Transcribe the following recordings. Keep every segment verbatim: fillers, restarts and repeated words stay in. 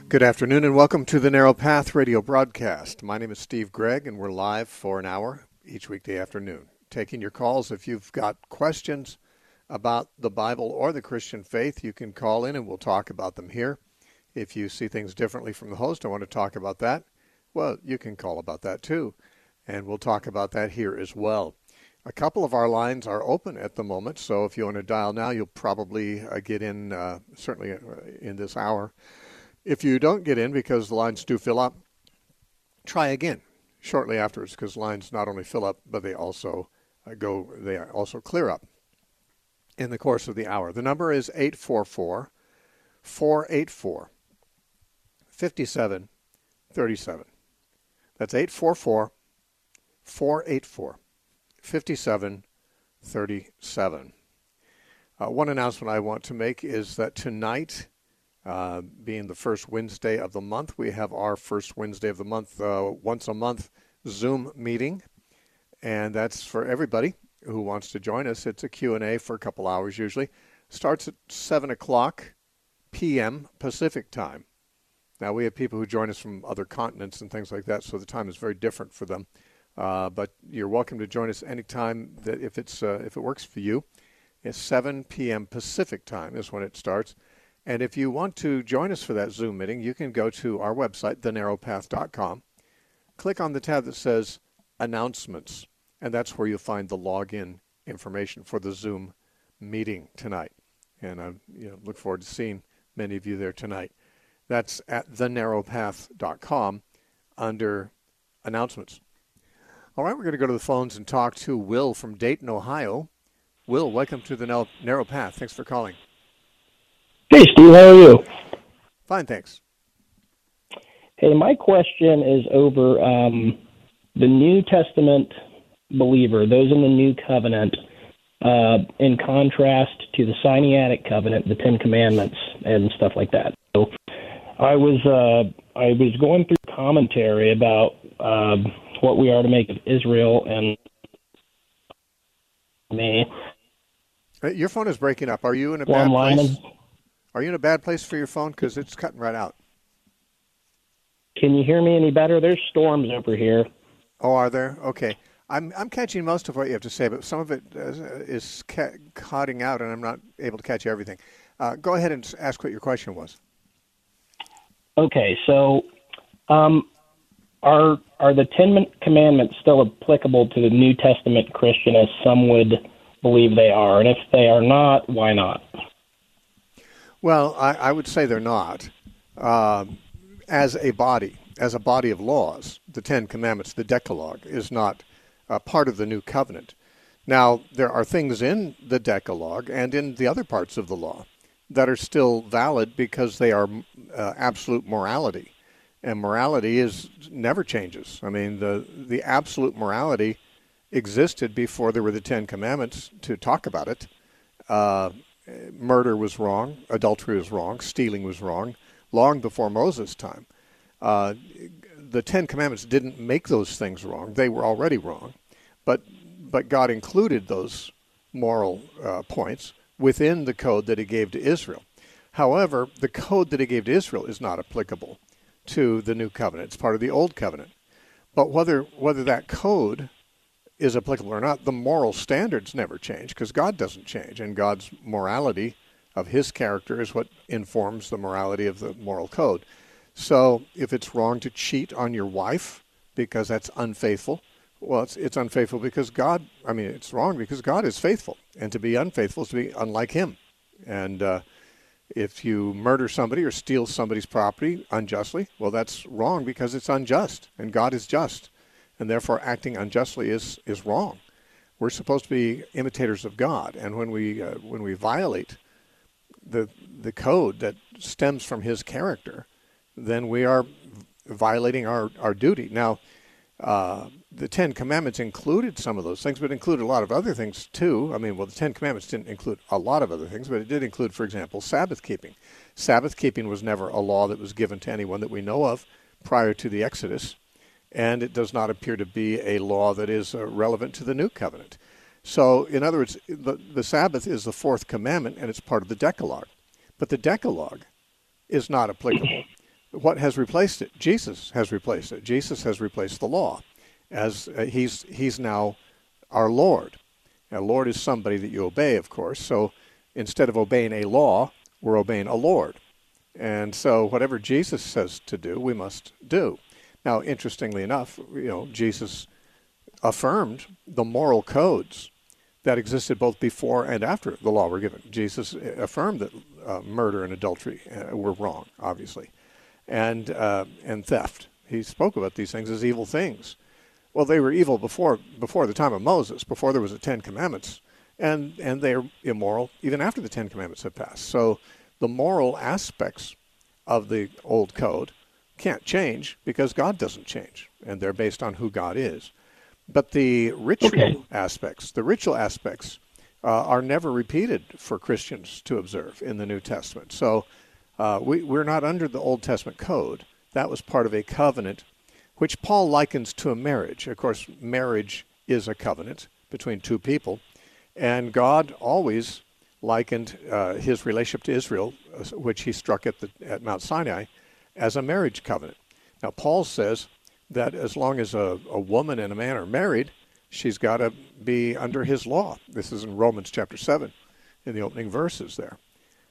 Good afternoon and welcome to the Narrow Path radio broadcast. My name is Steve Gregg and we're live for an hour each weekday afternoon. Taking your calls. If you've got questions about the Bible or the Christian faith, you can call in and we'll talk about them here. If you see things differently from the host, I want to talk about that, well, you can call about that too. And we'll talk about that here as well. A couple of our lines are open at the moment, so if you want to dial now, you'll probably uh, get in, uh, certainly in this hour. If you don't get in because the lines do fill up, try again shortly afterwards because lines not only fill up, but they also uh, go, they also clear up in the course of the hour. The number is eight four four, four eight four, five seven three seven. That's eight four four, four eight four, five seven three seven. Uh, one announcement I want to make is that tonight, Uh, being the first Wednesday of the month, we have our first Wednesday of the month, uh, once a month Zoom meeting, and that's for everybody who wants to join us. It's a Q and A for a couple hours usually. Starts at seven o'clock p.m. Pacific time. Now, we have people who join us from other continents and things like that, so the time is very different for them. Uh, but you're welcome to join us anytime that if it's uh, if it works for you. It's seven p.m. Pacific time is when it starts. And if you want to join us for that Zoom meeting, you can go to our website, the narrow path dot com. Click on the tab that says Announcements, and that's where you'll find the login information for the Zoom meeting tonight. And I you know, look forward to seeing many of you there tonight. That's at the narrow path dot com under Announcements. All right, we're going to go to the phones and talk to Will from Dayton, Ohio. Will, welcome to the Narrow Path. Thanks for calling. Hey, Steve, how are you? Fine, thanks. Hey, my question is over um, the New Testament believer, those in the New Covenant, uh, in contrast to the Sinaitic Covenant, the Ten Commandments, and stuff like that. So I was uh, I was going through commentary about uh, what we are to make of Israel and me. Your phone is breaking up. Are you in a Well, bad place? and, Are you in a bad place for your phone? Because it's cutting right out. Can you hear me any better? There's storms over here. Oh, are there? Okay. I'm I'm catching most of what you have to say, but some of it uh, is ca- cutting out, and I'm not able to catch everything. Uh, go ahead and ask what your question was. Okay, so um, are are the Ten Commandments still applicable to the New Testament Christian as some would believe they are? And if they are not, why not? Well, I, I would say they're not. Um, as a body, as a body of laws, the Ten Commandments, the Decalogue, is not uh, part of the New Covenant. Now, there are things in the Decalogue and in the other parts of the law that are still valid because they are uh, absolute morality. And morality is never changes. I mean, the, the absolute morality existed before there were the Ten Commandments to talk about it. Uh, Murder was wrong, adultery was wrong, stealing was wrong, long before Moses' time. Uh, the Ten Commandments didn't make those things wrong. They were already wrong. But but God included those moral uh, points within the code that he gave to Israel. However, the code that he gave to Israel is not applicable to the New Covenant. It's part of the Old Covenant. But whether whether that code is applicable or not, the moral standards never change because God doesn't change, and God's morality of his character is what informs the morality of the moral code. So if it's wrong to cheat on your wife because that's unfaithful, well, it's, it's unfaithful because God, I mean, it's wrong because God is faithful, and to be unfaithful is to be unlike him. And uh, if you murder somebody or steal somebody's property unjustly, well, that's wrong because it's unjust, and God is just. And therefore acting unjustly is, is wrong. We're supposed to be imitators of God, and when we uh, when we violate the the code that stems from his character, then we are violating our, our duty. Now, uh, the Ten Commandments included some of those things, but included a lot of other things too. I mean, well, the Ten Commandments didn't include a lot of other things, but it did include, for example, Sabbath keeping. Sabbath keeping was never a law that was given to anyone that we know of prior to the Exodus. And it does not appear to be a law that is uh, relevant to the New Covenant. So, in other words, the, the Sabbath is the fourth commandment, and it's part of the Decalogue. But the Decalogue is not applicable What has replaced it? Jesus has replaced it. Jesus has replaced the law, as uh, he's he's now our Lord. Now, Lord is somebody that you obey, of course. So instead of obeying a law, we're obeying a Lord. And so whatever Jesus says to do, we must do. Now, interestingly enough, you know, Jesus affirmed the moral codes that existed both before and after the law were given. Jesus affirmed that uh, murder and adultery uh, were wrong, obviously, and uh, and theft. He spoke about these things as evil things. Well, they were evil before before the time of Moses, before there was the Ten Commandments, and and they're immoral even after the Ten Commandments have passed. So the moral aspects of the old code can't change because God doesn't change, and they're based on who God is. But the ritual okay. aspects, the ritual aspects uh, are never repeated for Christians to observe in the New Testament. So uh, we, we're not under the Old Testament code. That was part of a covenant, which Paul likens to a marriage. Of course, marriage is a covenant between two people, and God always likened uh, his relationship to Israel, which he struck at, the, at Mount Sinai, as a marriage covenant. Now, Paul says that as long as a, a woman and a man are married, she's got to be under his law. This is in Romans chapter seven, in the opening verses there.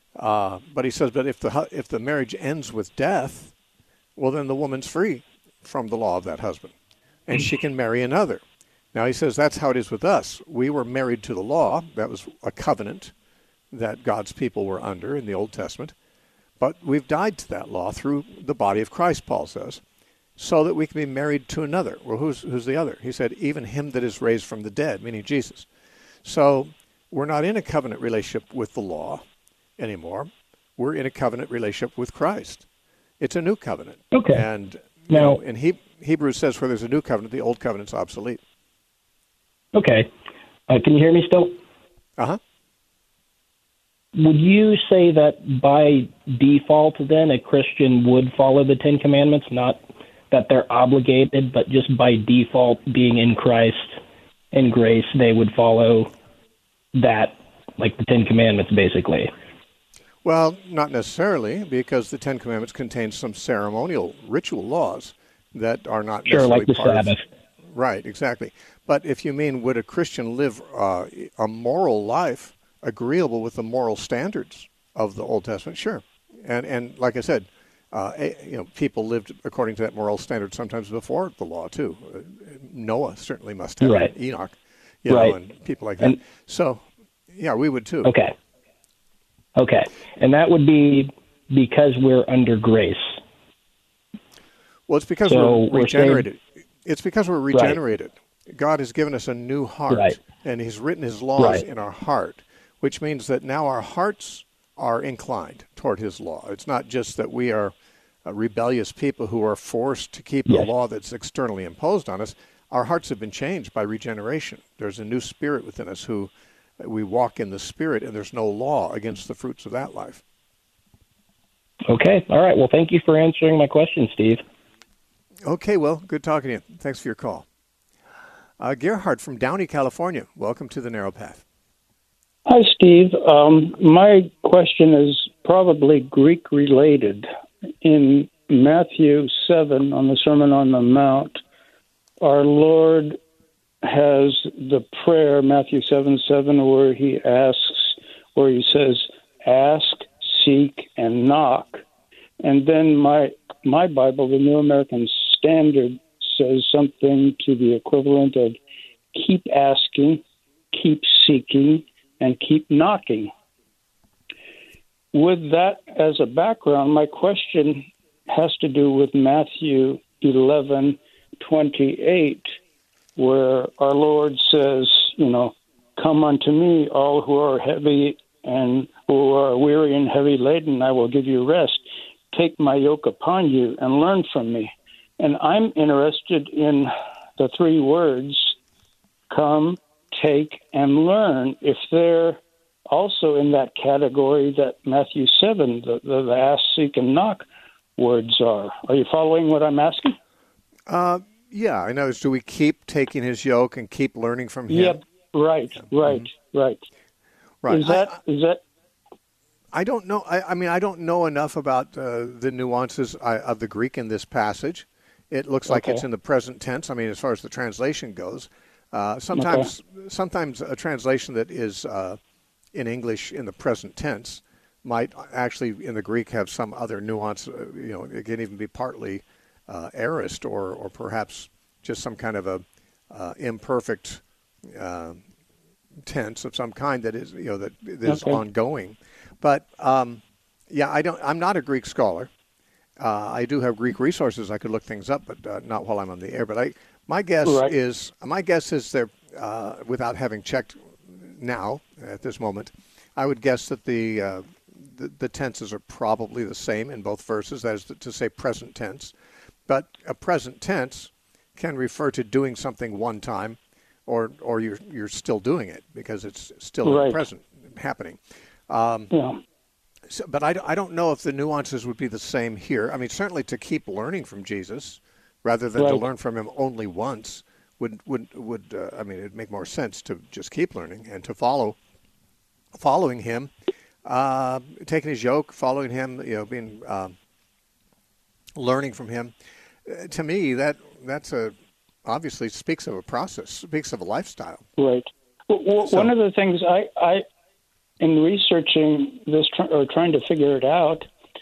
Uh, but he says, but if the if the marriage ends with death, well, then the woman's free from the law of that husband, and she can marry another. Now, he says that's how it is with us. We were married to the law. That was a covenant that God's people were under in the Old Testament. But we've died to that law through the body of Christ, Paul says, so that we can be married to another. Well, who's who's the other? He said, even him that is raised from the dead, meaning Jesus. So we're not in a covenant relationship with the law anymore. We're in a covenant relationship with Christ. It's a new covenant. Okay. And now, you know, in he, Hebrews says where there's a new covenant, the old covenant's obsolete. Okay. Uh, can you hear me still? Uh-huh. Would you say that by default, then, a Christian would follow the Ten Commandments, not that they're obligated, but just by default, being in Christ and grace, they would follow that, like the Ten Commandments, basically? Well, not necessarily, because the Ten Commandments contain some ceremonial, ritual laws that are not sure, necessarily like the part Sabbath. of... Right, exactly. But if you mean, would a Christian live uh, a moral life agreeable with the moral standards of the Old Testament? Sure. And and like I said, uh, you know, people lived according to that moral standard sometimes before the law too. Uh, Noah certainly must have, right. Enoch, you right. know, and people like that. And, so, yeah, we would too. Okay. Okay. And that would be because we're under grace. Well, it's because so we're regenerated. We're saying, it's because we're regenerated. Right. God has given us a new heart, right. and he's written his laws right. in our heart, which means that now our hearts are inclined toward his law. It's not just that we are uh, rebellious people who are forced to keep yes. the law that's externally imposed on us. Our hearts have been changed by regeneration. There's a new spirit within us who we walk in the spirit, and there's no law against the fruits of that life. Okay. All right. Well, thank you for answering my question, Steve. Okay. Well, good talking to you. Thanks for your call. Uh, Gerhard from Downey, California. Welcome to the Narrow Path. Hi, Steve. Um, my question is probably Greek related. In Matthew seven, on the Sermon on the Mount, our Lord has the prayer, Matthew seven seven, where he asks, where he says, ask, seek, and knock. And then my my Bible, the New American Standard, says something to the equivalent of keep asking, keep seeking, and keep knocking. With that as a background, my question has to do with Matthew eleven twenty-eight, where our Lord says, you know, come unto me, all who are heavy and who are weary and heavy laden, I will give you rest. Take my yoke upon you and learn from me. And I'm interested in the three words, come, take, and learn, if they're also in that category that Matthew seven, the, the, the ask, seek, and knock words are. Are you following what I'm asking? Uh, yeah, I know. Do we keep taking his yoke and keep learning from him? Yep, right, right, mm-hmm. right. Right. Is that, I, is that, I don't know. I, I mean, I don't know enough about uh, the nuances uh, of the Greek in this passage. It looks like Okay. it's in the present tense. I mean, as far as the translation goes, uh, sometimes okay. sometimes a translation that is uh, in English in the present tense might actually in the Greek have some other nuance. Uh, you know, it can even be partly uh, aorist or or perhaps just some kind of a uh, imperfect uh, tense of some kind that is you know that is Okay. ongoing. But um, yeah, I don't. I'm not a Greek scholar. Uh, I do have Greek resources. I could look things up, but uh, not while I'm on the air. But I, my guess Right. is my guess is there, uh, without having checked now at this moment, I would guess that the, uh, the the tenses are probably the same in both verses. That is to say, present tense. But a present tense can refer to doing something one time, or or you're you're still doing it because it's still Right. in the present happening. Um, Yeah. So, but I, I don't know if the nuances would be the same here. I mean, certainly to keep learning from Jesus rather than Right. to learn from him only once would, would, would uh, I mean, it'd make more sense to just keep learning and to follow, following him, uh, taking his yoke, following him, you know, being, uh, learning from him. Uh, to me, that that's a, obviously speaks of a process, speaks of a lifestyle. Right. Well, well, So- one of the things I, I in researching this tr- or trying to figure it out,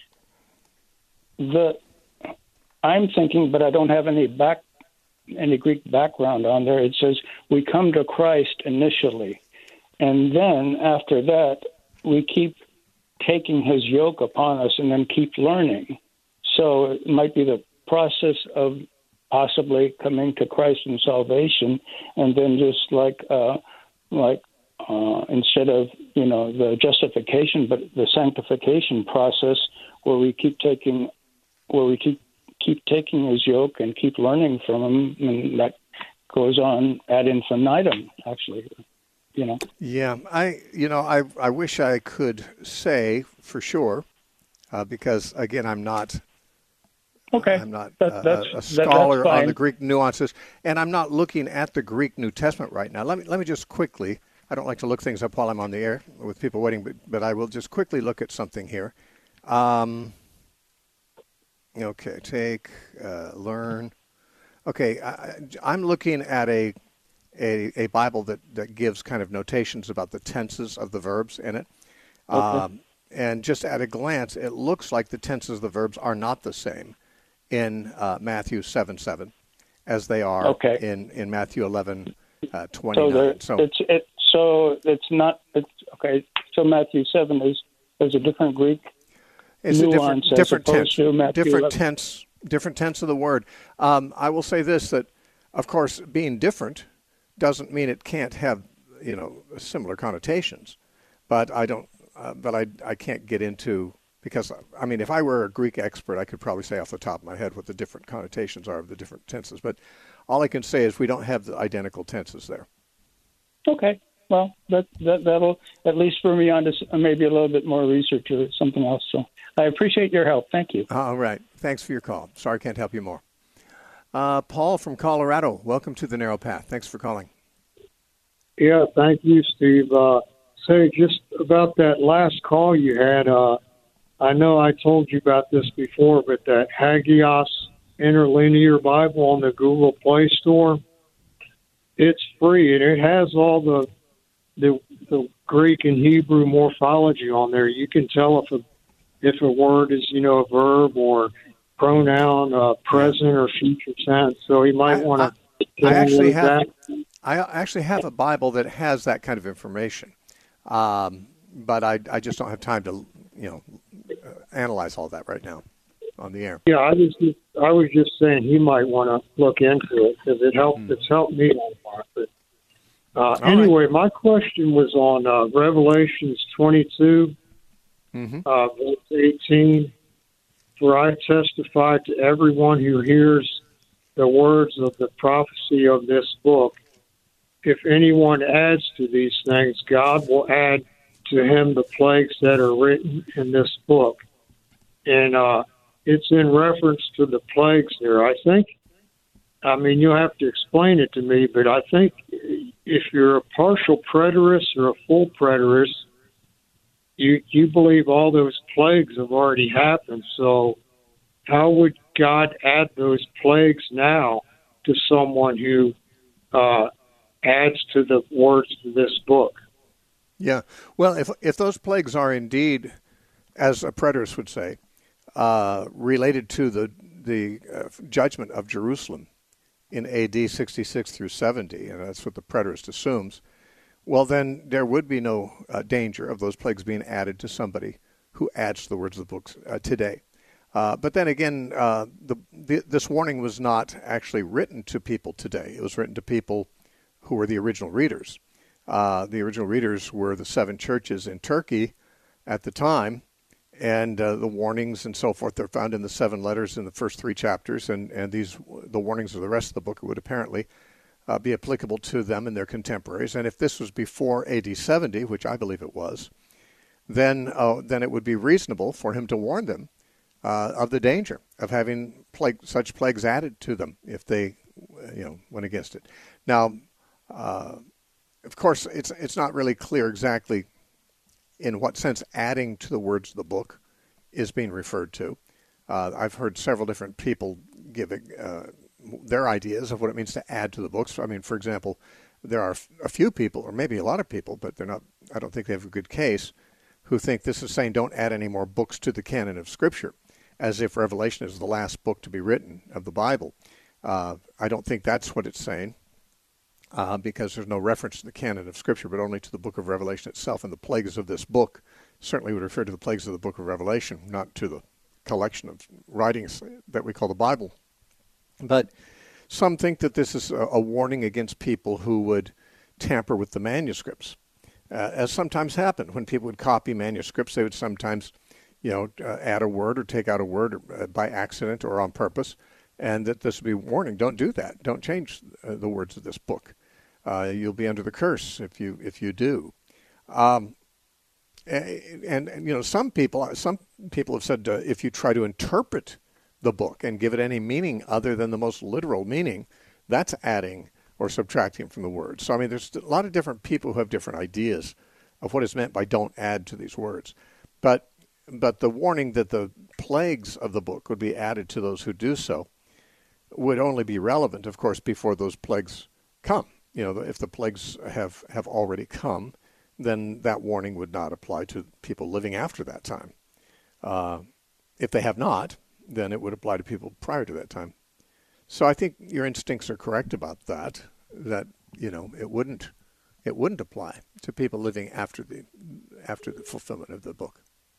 the I'm thinking, but I don't have any back any Greek background on there. It says we come to Christ initially, and then after that we keep taking His yoke upon us, and then keep learning. So it might be the process of possibly coming to Christ in salvation, and then just like uh, like. Uh, instead of, you know, the justification, but the sanctification process where we keep taking, where we keep keep taking his yoke and keep learning from him, and that goes on ad infinitum, actually, you know. Yeah, I you know I I wish I could say for sure, uh, because again I'm not. Okay, I'm not that, uh, that's, a that, scholar that's fine. on the Greek nuances, and I'm not looking at the Greek New Testament right now. Let me let me just quickly. I don't like to look things up while I'm on the air with people waiting, but, but I will just quickly look at something here. Um, okay, take, uh, learn. Okay, I, I'm looking at a, a a Bible that, that gives kind of notations about the tenses of the verbs in it. Okay. Um, and just at a glance, it looks like the tenses of the verbs are not the same in uh, Matthew seven seven as they are Okay. in, in Matthew eleven uh, So, twenty-nine. there, So, it's it. So it's not. It's okay. So Matthew seven is there's a different Greek it's a different, nuance as different opposed tense, to Matthew different eleven. tense, different tense of the word. Um, I will say this, that, of course, being different doesn't mean it can't have, you know, similar connotations. But I don't, uh, but I, I can't get into, because, I mean, if I were a Greek expert, I could probably say off the top of my head what the different connotations are of the different tenses. But all I can say is we don't have the identical tenses there. Okay. Well, that, that, that'll at least spur me on to s- maybe a little bit more research or something else. So I appreciate your help. Thank you. All right. Thanks for your call. Sorry I can't help you more. Uh, Paul from Colorado, welcome to the Narrow Path. Thanks for calling. Yeah, thank you, Steve. Uh, say, just about that last call you had, uh, I know I told you about this before, but that Hagios Interlinear Bible on the Google Play Store, it's free, and it has all the the, the Greek and Hebrew morphology on there. You can tell if a if a word is, you know, a verb or pronoun, uh, present or future tense. So you might I- want to. I actually have I actually have a Bible that has that kind of information, um, but I, I just don't have time to, you know, uh, analyze all that right now on the air. Yeah, I was just, I was just saying he might want to look into it because it helped. Hmm. It's helped me a lot. But uh, right. anyway, my question was on uh, Revelations twenty-two, Mm-hmm. uh, verse eighteen. For I testify to everyone who hears the words of the prophecy of this book. If anyone adds to these things, God will add to him the plagues that are written in this book. And uh, it's in reference to the plagues there. I think, I mean, you'll have to explain it to me, but I think if you're a partial preterist or a full preterist, you you believe all those plagues have already happened. So how would God add those plagues now to someone who uh, adds to the words of this book? Yeah. Well, if if those plagues are indeed, as a preterist would say, uh, related to the the uh, judgment of Jerusalem in A D sixty-six through seventy, and that's what the preterist assumes, well, then there would be no uh, danger of those plagues being added to somebody who adds to the words of the books uh, today. Uh, but then again, uh, the, the, this warning was not actually written to people today. It was written to people who were the original readers. Uh, the original readers were the seven churches in Turkey at the time, and uh, the warnings and so forth are found in the seven letters in the first three chapters, and, and these the warnings of the rest of the book would apparently uh, be applicable to them and their contemporaries. And if this was before A D seventy, which I believe it was, then uh, then it would be reasonable for him to warn them uh, of the danger of having plague, such plagues added to them if they, you know, went against it. Now, uh, of course, it's it's not really clear exactly in what sense adding to the words of the book is being referred to. Uh, I've heard several different people giving uh, their ideas of what it means to add to the books. I mean, for example, there are a few people, or maybe a lot of people, but they're not. I don't think they have a good case, who think this is saying don't add any more books to the canon of Scripture, as if Revelation is the last book to be written of the Bible. Uh, I don't think that's what it's saying. Uh, because there's no reference to the canon of Scripture, but only to the book of Revelation itself. And the plagues of this book certainly would refer to the plagues of the book of Revelation, not to the collection of writings that we call the Bible. But some think that this is a, a warning against people who would tamper with the manuscripts, uh, as sometimes happened. When people would copy manuscripts, they would sometimes, you know, uh, add a word or take out a word uh, by accident or on purpose, and that this would be a warning. Don't do that. Don't change uh, the words of this book. Uh, you'll be under the curse if you if you do. Um, and, and you know, some people some people have said uh, if you try to interpret the book and give it any meaning other than the most literal meaning, that's adding or subtracting from the words. So I mean, there's a lot of different people who have different ideas of what is meant by don't add to these words. But but the warning that the plagues of the book would be added to those who do so would only be relevant, of course, before those plagues come. You know, if the plagues have, have already come, then that warning would not apply to people living after that time. Uh, if they have not, then it would apply to people prior to that time. So I think your instincts are correct about that, that, you know, it wouldn't it wouldn't apply to people living after the after the fulfillment of the book.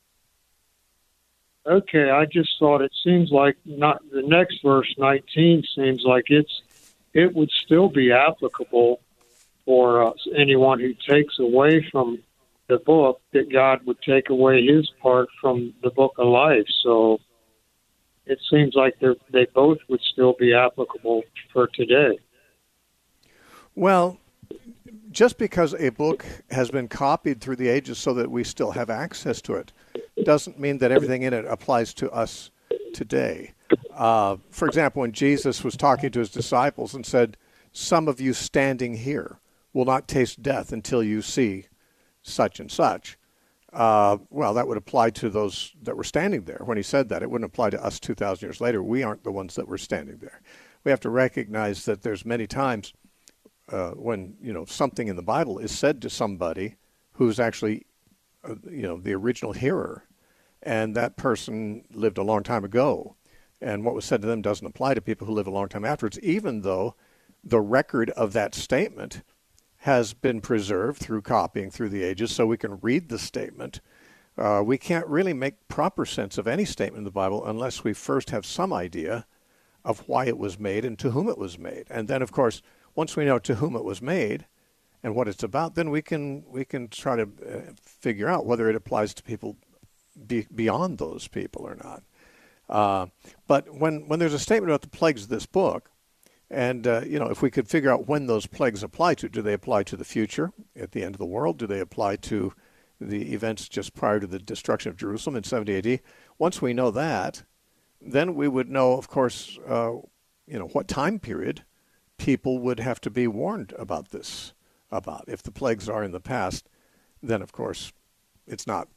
Okay, I just thought it seems like not the next verse nineteen seems like it's it would still be applicable for uh, anyone who takes away from the book, that God would take away his part from the book of life. So it seems like they they both would still be applicable for today. Well, just because a book has been copied through the ages so that we still have access to it doesn't mean that everything in it applies to us today. Uh, for example, when Jesus was talking to his disciples and said, "Some of you standing here will not taste death until you see such and such." Uh, well, that would apply to those that were standing there when he said that. It wouldn't apply to us two thousand years later. We aren't the ones that were standing there. We have to recognize that there's many times uh, when, you know, something in the Bible is said to somebody who's actually, uh, you know, the original hearer, and that person lived a long time ago. And what was said to them doesn't apply to people who live a long time afterwards, even though the record of that statement has been preserved through copying through the ages, so we can read the statement. Uh, we can't really make proper sense of any statement in the Bible unless we first have some idea of why it was made and to whom it was made. And then, of course, once we know to whom it was made and what it's about, then we can we can try to uh, figure out whether it applies to people be, beyond those people or not. Uh, but when, when there's a statement about the plagues of this book, and, uh, you know, if we could figure out when those plagues apply to, do they apply to the future at the end of the world? Do they apply to the events just prior to the destruction of Jerusalem in seventy A D? Once we know that, then we would know, of course, uh, you know, what time period people would have to be warned about this, about. If the plagues are in the past, then, of course, it's not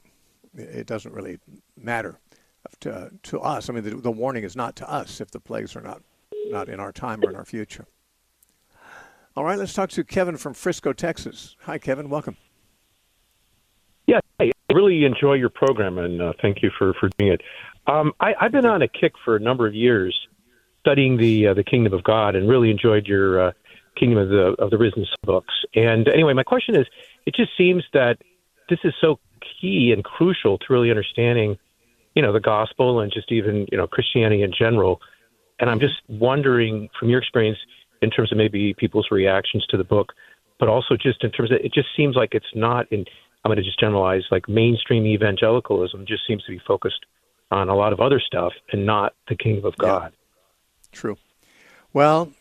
it doesn't really matter to, to us. I mean, the, the warning is not to us if the plagues are not, not in our time or in our future. All right, let's talk to Kevin from Frisco, Texas. Hi, Kevin. Welcome. Yeah, I really enjoy your program, and uh, thank you for, for doing it. Um, I, I've been on a kick for a number of years studying the uh, the Kingdom of God, and really enjoyed your uh, Kingdom of the of the Risen books. And anyway, my question is, it just seems that this is so key and crucial to really understanding, you know, the gospel and just even, you know, Christianity in general. And I'm just wondering, from your experience, in terms of maybe people's reactions to the book, but also just in terms of, it just seems like it's not in, I'm going to just generalize, like mainstream evangelicalism just seems to be focused on a lot of other stuff and not the Kingdom of God. Yeah. True. Well,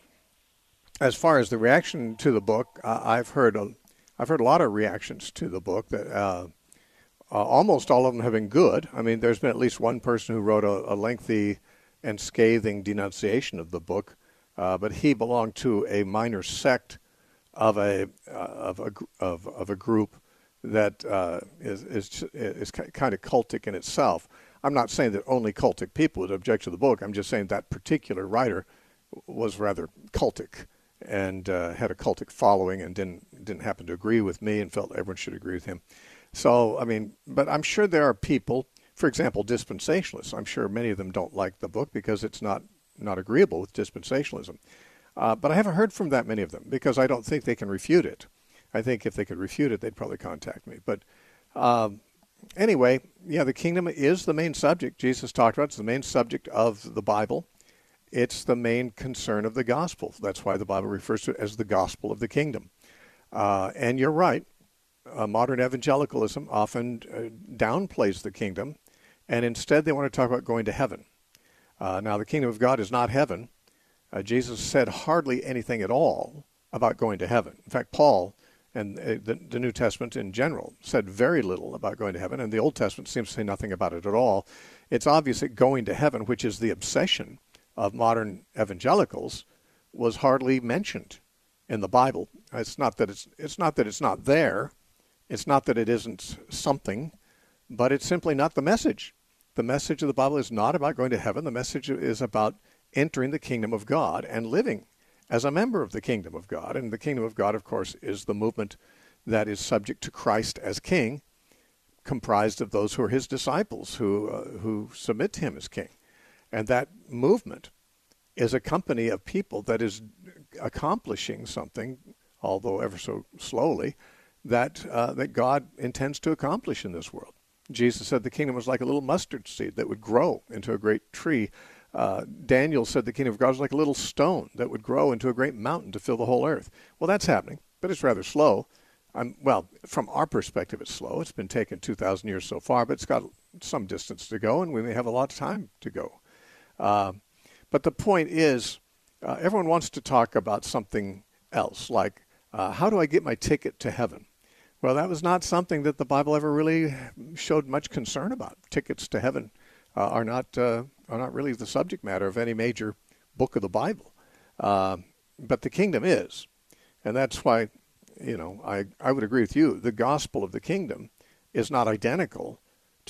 as far as the reaction to the book, uh, I've heard a, I've heard a lot of reactions to the book that uh, uh, almost all of them have been good. I mean, there's been at least one person who wrote a, a lengthy and scathing denunciation of the book, uh, but he belonged to a minor sect of a uh, of a of of a group that uh, is is is kind of cultic in itself. I'm not saying that only cultic people would object to the book. I'm just saying that particular writer was rather cultic and uh, had a cultic following and didn't didn't happen to agree with me and felt everyone should agree with him. So, I mean, but I'm sure there are people, for example, dispensationalists. I'm sure many of them don't like the book because it's not, not agreeable with dispensationalism. Uh, but I haven't heard from that many of them because I don't think they can refute it. I think if they could refute it, they'd probably contact me. But um, anyway, yeah, the kingdom is the main subject Jesus talked about. It's the main subject of the Bible. It's the main concern of the gospel. That's why the Bible refers to it as the gospel of the kingdom. Uh, and you're right. Uh, modern evangelicalism often uh, downplays the kingdom, and instead they want to talk about going to heaven. Uh, now, the kingdom of God is not heaven. Uh, Jesus said hardly anything at all about going to heaven. In fact, Paul and uh, the, the New Testament in general said very little about going to heaven, and the Old Testament seems to say nothing about it at all. It's obvious that going to heaven, which is the obsession of modern evangelicals, was hardly mentioned in the Bible. It's not that it's it's not that it's not there. It's not that it isn't something, but it's simply not the message. The message of the Bible is not about going to heaven. The message is about entering the kingdom of God and living as a member of the kingdom of God. And the kingdom of God, of course, is the movement that is subject to Christ as king, comprised of those who are his disciples, who uh, who submit to him as king. And that movement is a company of people that is accomplishing something, although ever so slowly, that uh, that God intends to accomplish in this world. Jesus said the kingdom was like a little mustard seed that would grow into a great tree. Uh, Daniel said the kingdom of God was like a little stone that would grow into a great mountain to fill the whole earth. Well, that's happening, but it's rather slow. Um, well, from our perspective, it's slow. It's been taken two thousand years so far, but it's got some distance to go, and we may have a lot of time to go. Uh, but the point is, uh, everyone wants to talk about something else, like uh, how do I get my ticket to heaven? Well, that was not something that the Bible ever really showed much concern about. Tickets to heaven uh, are not uh, are not really the subject matter of any major book of the Bible. Uh, but the kingdom is. And that's why, you know, I, I would agree with you. The gospel of the kingdom is not identical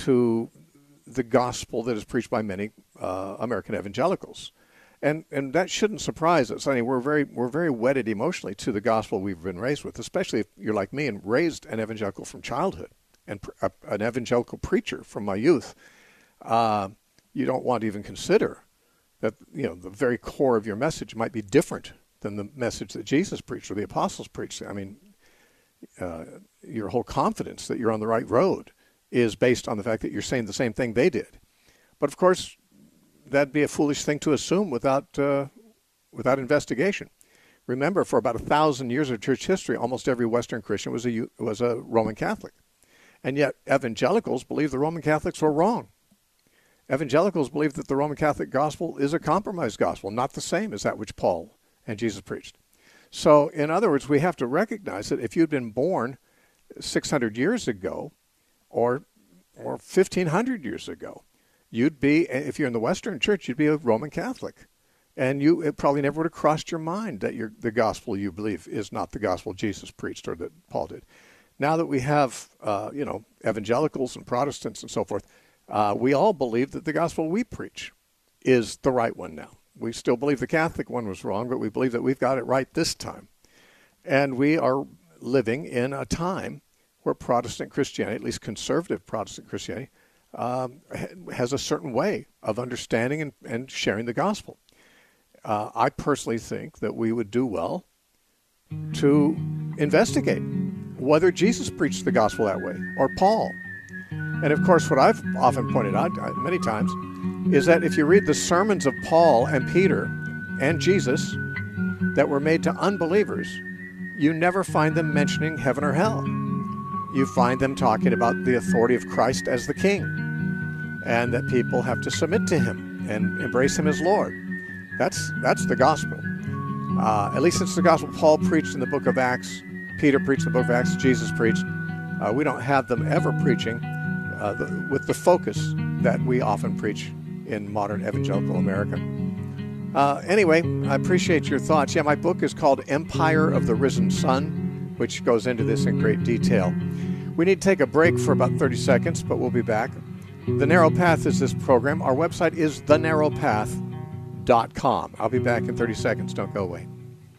to the gospel that is preached by many uh, American evangelicals. And and that shouldn't surprise us. I mean, we're very we're very wedded emotionally to the gospel we've been raised with, especially if you're like me and raised an evangelical from childhood and pr- a, an evangelical preacher from my youth. Uh, you don't want to even consider that, you know, the very core of your message might be different than the message that Jesus preached or the apostles preached. I mean, uh, your whole confidence that you're on the right road is based on the fact that you're saying the same thing they did. But of course, that'd be a foolish thing to assume without uh, without investigation. Remember, for about a thousand years of church history, almost every Western Christian was a was a Roman Catholic, and yet evangelicals believe the Roman Catholics were wrong. Evangelicals believe that the Roman Catholic gospel is a compromised gospel, not the same as that which Paul and Jesus preached. So, in other words, we have to recognize that if you'd been born six hundred years ago, or or fifteen hundred years ago, you'd be, if you're in the Western Church, you'd be a Roman Catholic. And you it probably never would have crossed your mind that your, the gospel you believe is not the gospel Jesus preached or that Paul did. now that we have, uh, you know, evangelicals and Protestants and so forth, uh, we all believe that the gospel we preach is the right one now. We still believe the Catholic one was wrong, but we believe that we've got it right this time. And we are living in a time where Protestant Christianity, at least conservative Protestant Christianity, um, has a certain way of understanding and, and sharing the gospel. Uh, I personally think that we would do well to investigate whether Jesus preached the gospel that way, or Paul. And of course, what I've often pointed out many times is that if you read the sermons of Paul and Peter and Jesus that were made to unbelievers, you never find them mentioning heaven or hell. You find them talking about the authority of Christ as the King, and that people have to submit to him and embrace him as Lord. That's that's the gospel. Uh, at least it's the gospel Paul preached in the book of Acts, Peter preached in the book of Acts, Jesus preached. Uh, we don't have them ever preaching uh, the, with the focus that we often preach in modern evangelical America. Uh, anyway, I appreciate your thoughts. Yeah, my book is called Empire of the Risen Sun, which goes into this in great detail. We need to take a break for about thirty seconds, but we'll be back. The Narrow Path is this program. Our website is the narrow path dot com. I'll be back in thirty seconds. Don't go away.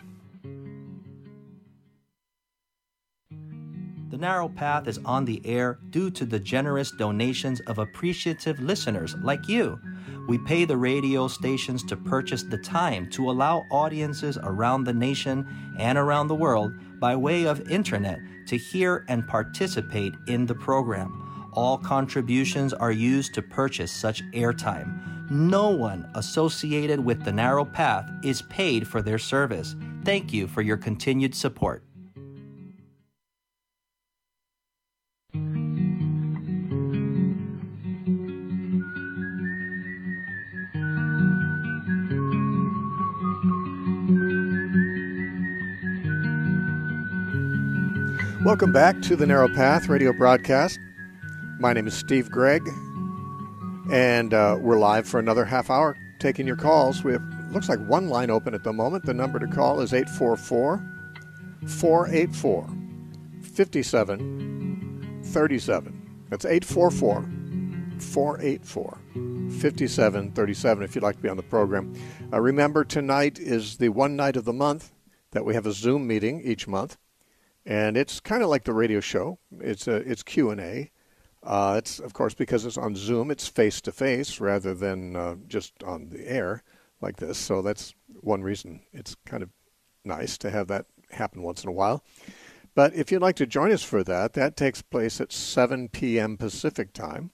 The Narrow Path is on the air due to the generous donations of appreciative listeners like you. We pay the radio stations to purchase the time to allow audiences around the nation and around the world by way of internet to hear and participate in the program. All contributions are used to purchase such airtime. No one associated with the Narrow Path is paid for their service. Thank you for your continued support. Welcome back to the Narrow Path radio broadcast. My name is Steve Gregg, and uh, we're live for another half hour taking your calls. We have, looks like one line open at the moment. The number to call is eight four four, four eight four, five seven three seven. That's eight four four, four eight four, five seven three seven if you'd like to be on the program. Uh, remember, tonight is the one night of the month that we have a Zoom meeting each month. And it's kind of like the radio show. It's a, it's Q and A. Uh, it's, of course, because it's on Zoom, it's face-to-face rather than uh, just on the air like this. So that's one reason it's kind of nice to have that happen once in a while. But if you'd like to join us for that, that takes place at seven p.m. Pacific time.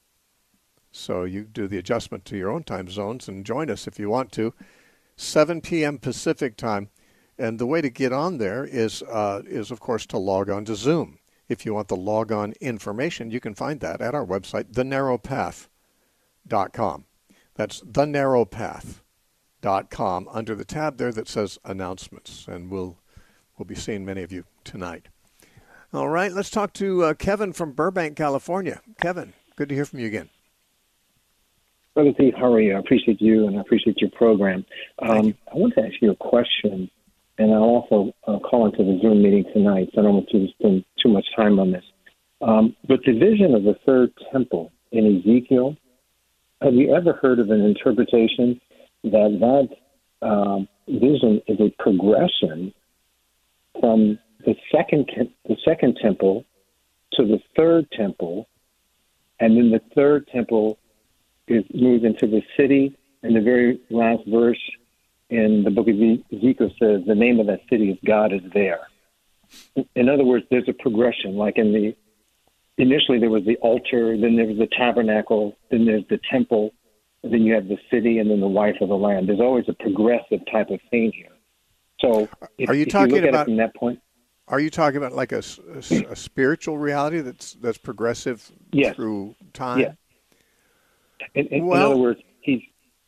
So you do the adjustment to your own time zones and join us if you want to. seven p.m. Pacific time. And the way to get on there is, uh, is of course, to log on to Zoom. If you want the log-on information, you can find that at our website, the narrow path dot com. That's the narrow path dot com under the tab there that says Announcements. And we'll, we'll be seeing many of you tonight. All right, let's talk to uh, Kevin from Burbank, California. Kevin, good to hear from you again. Brother Steve, how are you? I appreciate you, and I appreciate your program. Um, I want to ask you a question. And I'll also uh, call into the Zoom meeting tonight, so I don't want to spend too much time on this. Um, but the vision of the third temple in Ezekiel, have you ever heard of an interpretation that that um, vision is a progression from the second the second temple to the third temple, and then the third temple is moved into the city, and the very last verse in the book of Ezekiel says the name of that city is God is there. In other words, there's a progression. Like in the initially there was the altar, then there was the tabernacle, then there's the temple, and then you have the city, and then the wife of the land. There's always a progressive type of thing here. So, if, are you if talking you look about at it from that point? Are you talking about like a, a, a spiritual reality that's that's progressive yes. through time? Yeah. In, in, well, in other words, he's.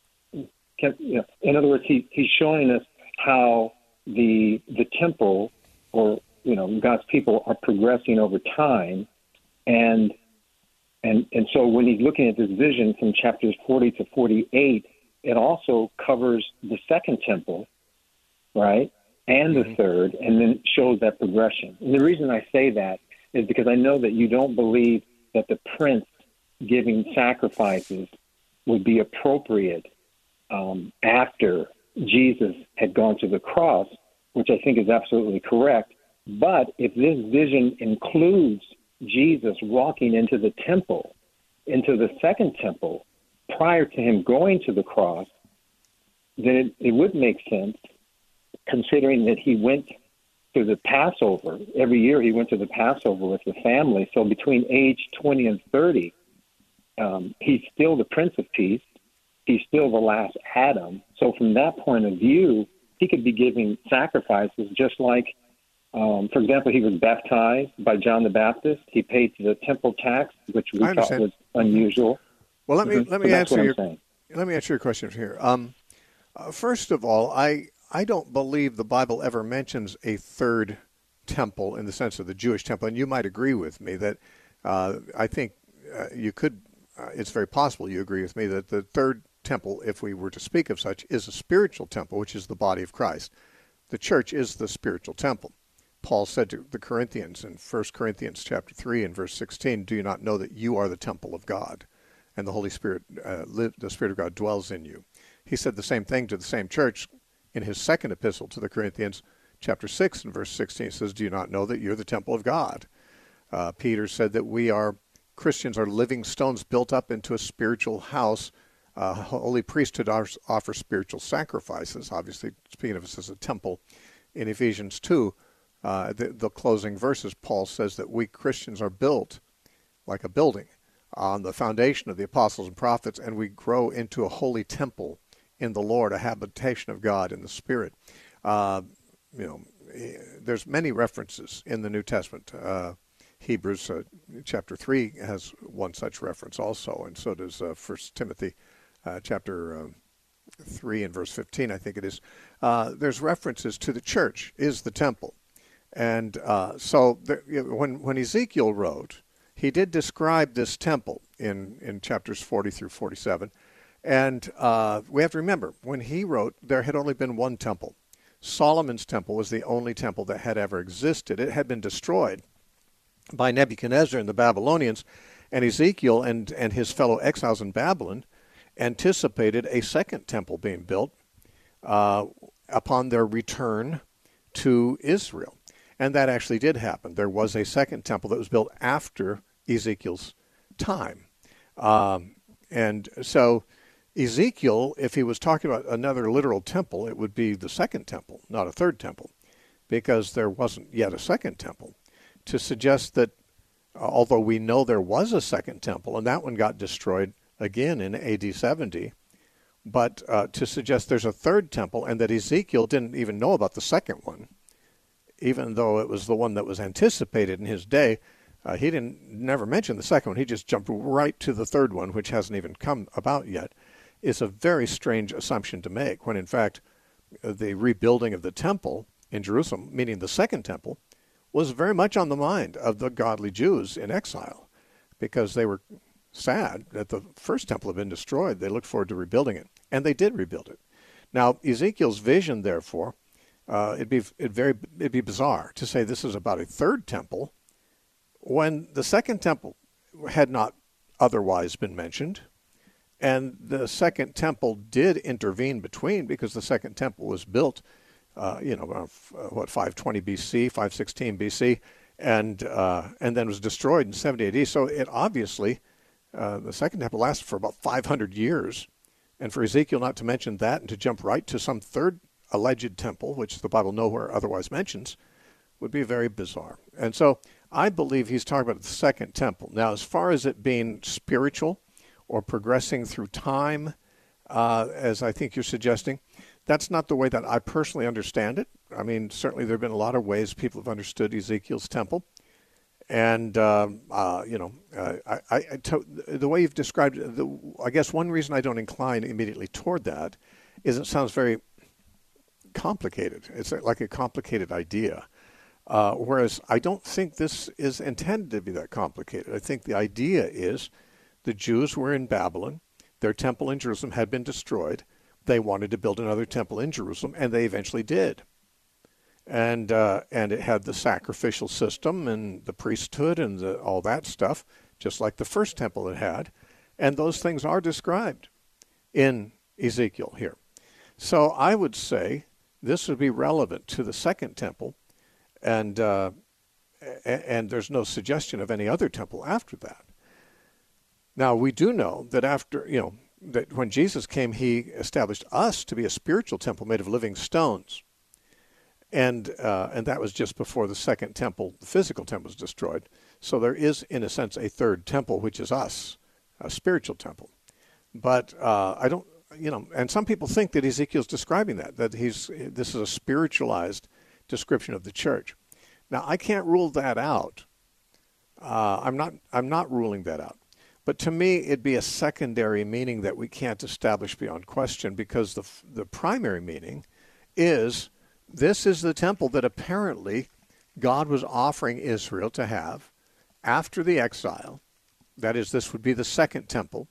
Can, you know, in other words, he, he's showing us how the the temple, or you know, God's people are progressing over time, and and and so when he's looking at this vision from chapters forty to forty-eight, it also covers the second temple, right, and the mm-hmm. third, and then shows that progression. And the reason I say that is because I know that you don't believe that the prince giving sacrifices would be appropriate um, after Jesus had gone to the cross, which I think is absolutely correct. But if this vision includes Jesus walking into the temple, into the second temple, prior to him going to the cross, then it, it would make sense, considering that he went to the Passover. Every year he went to the Passover with the family. So between age twenty and thirty, um, he's still the Prince of Peace. He's still the last Adam. So from that point of view, he could be giving sacrifices just like, um, for example, he was baptized by John the Baptist. He paid the temple tax, which we thought was unusual. Well, let me mm-hmm. let me so answer your saying. let me answer your question here. Um, uh, first of all, I I don't believe the Bible ever mentions a third temple in the sense of the Jewish temple, and you might agree with me that uh, I think uh, you could. Uh, it's very possible you agree with me that the third temple, if we were to speak of such, is a spiritual temple, which is the body of Christ. The church is the spiritual temple. Paul said to the Corinthians in First Corinthians chapter three and verse sixteen, "Do you not know that you are the temple of God, and the Holy Spirit, uh, live, the Spirit of God dwells in you?" He said the same thing to the same church in his second epistle to the Corinthians, chapter six and verse sixteen. He says, "Do you not know that you're the temple of God?" Uh, Peter said that we are, Christians are living stones built up into a spiritual house. Uh, holy priesthood offers spiritual sacrifices. Obviously, speaking of us as a temple, in Ephesians two, uh, the, the closing verses, Paul says that we Christians are built like a building on the foundation of the apostles and prophets, and we grow into a holy temple in the Lord, a habitation of God in the Spirit. Uh, you know, there's many references in the New Testament. Uh, Hebrews uh, chapter three has one such reference also, and so does uh, First Timothy uh, chapter uh, three and verse fifteen, I think it is. Uh, there's references to the church is the temple. And uh, so there, you know, when, when Ezekiel wrote, he did describe this temple in, in chapters forty through forty-seven. And uh, we have to remember, when he wrote, there had only been one temple. Solomon's temple was the only temple that had ever existed. It had been destroyed by Nebuchadnezzar and the Babylonians, and Ezekiel and, and his fellow exiles in Babylon anticipated a second temple being built uh, upon their return to Israel. And that actually did happen. There was a second temple that was built after Ezekiel's time. Um, and so Ezekiel, if he was talking about another literal temple, it would be the second temple, not a third temple, because there wasn't yet a second temple. To suggest that, uh, although we know there was a second temple, and that one got destroyed again in A D seventy, but uh, to suggest there's a third temple and that Ezekiel didn't even know about the second one, even though it was the one that was anticipated in his day, uh, he didn't never mention the second one. He just jumped right to the third one, which hasn't even come about yet. Is a very strange assumption to make when, in fact, the rebuilding of the temple in Jerusalem, meaning the second temple, was very much on the mind of the godly Jews in exile because they were sad that the first temple had been destroyed. They looked forward to rebuilding it, and they did rebuild it. Now, Ezekiel's vision, therefore, uh, it'd be it'd very it'd be bizarre to say this is about a third temple when the second temple had not otherwise been mentioned. And the second temple did intervene between, because the second temple was built, uh, you know, around, uh, what, five twenty B C, five sixteen B C, and uh, and then was destroyed in seventy A D. So it obviously, uh, the second temple lasted for about five hundred years. And for Ezekiel not to mention that and to jump right to some third alleged temple, which the Bible nowhere otherwise mentions, would be very bizarre. And so I believe he's talking about the second temple. Now, as far as it being spiritual or progressing through time, uh, as I think you're suggesting, that's not the way that I personally understand it. I mean, certainly there have been a lot of ways people have understood Ezekiel's temple. And, uh, uh, you know, uh, I, I, to, the way you've described it, the, I guess one reason I don't incline immediately toward that is it sounds very complicated. It's like a complicated idea. Uh, whereas I don't think this is intended to be that complicated. I think the idea is the Jews were in Babylon. Their temple in Jerusalem had been destroyed. They wanted to build another temple in Jerusalem, and they eventually did. and uh, and it had the sacrificial system and the priesthood and the, all that stuff, just like the first temple it had, and those things are described in Ezekiel here. So I would say this would be relevant to the second temple, and uh, and there's no suggestion of any other temple after that. Now we do know that after you know that when Jesus came, he established us to be a spiritual temple made of living stones. And uh, and that was just before the second temple, the physical temple, was destroyed. So there is, in a sense, a third temple, which is us, a spiritual temple. But uh, I don't, you know, and some people think that Ezekiel's describing that, that he's this is a spiritualized description of the church. Now I can't rule that out. Uh, I'm not I'm not ruling that out. But to me, it'd be a secondary meaning that we can't establish beyond question, because the the primary meaning is, this is the temple that apparently God was offering Israel to have after the exile. That is, this would be the second temple,